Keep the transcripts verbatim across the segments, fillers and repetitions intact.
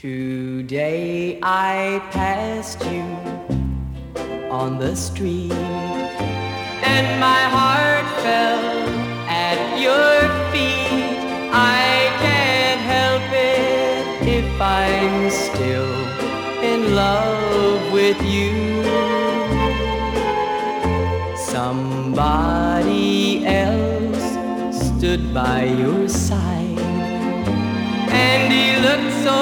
Today I passed you on the street, and my heart fell at your feet. I can't help it if I'm still in love with you. Somebody else stood by your side, and he looked so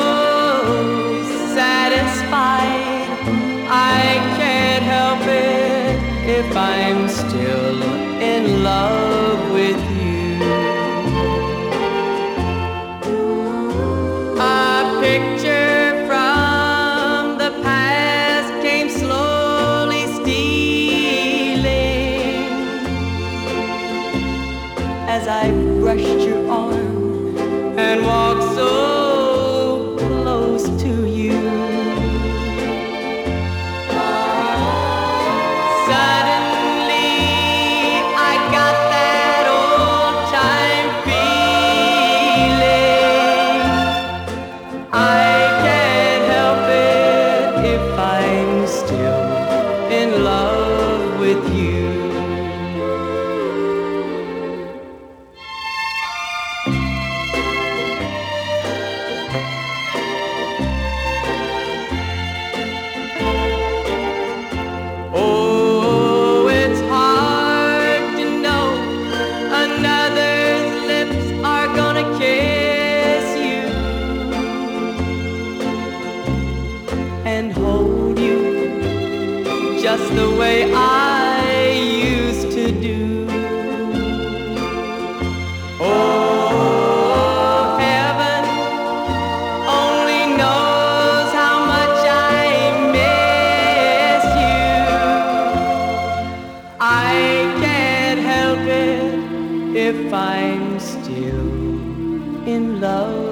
satisfied. I can't help it if I'm still in love with you. A picture from the past came slowly stealing as I brushed your arm and walked so close to you. Suddenly I got that old-time feeling. I can't help it if I'm still in love with you. Oh, it's hard to know another's lips are gonna kiss you and hold you just the way I used to do. Oh, heaven only knows how much I miss you. I can't help it if I'm still in love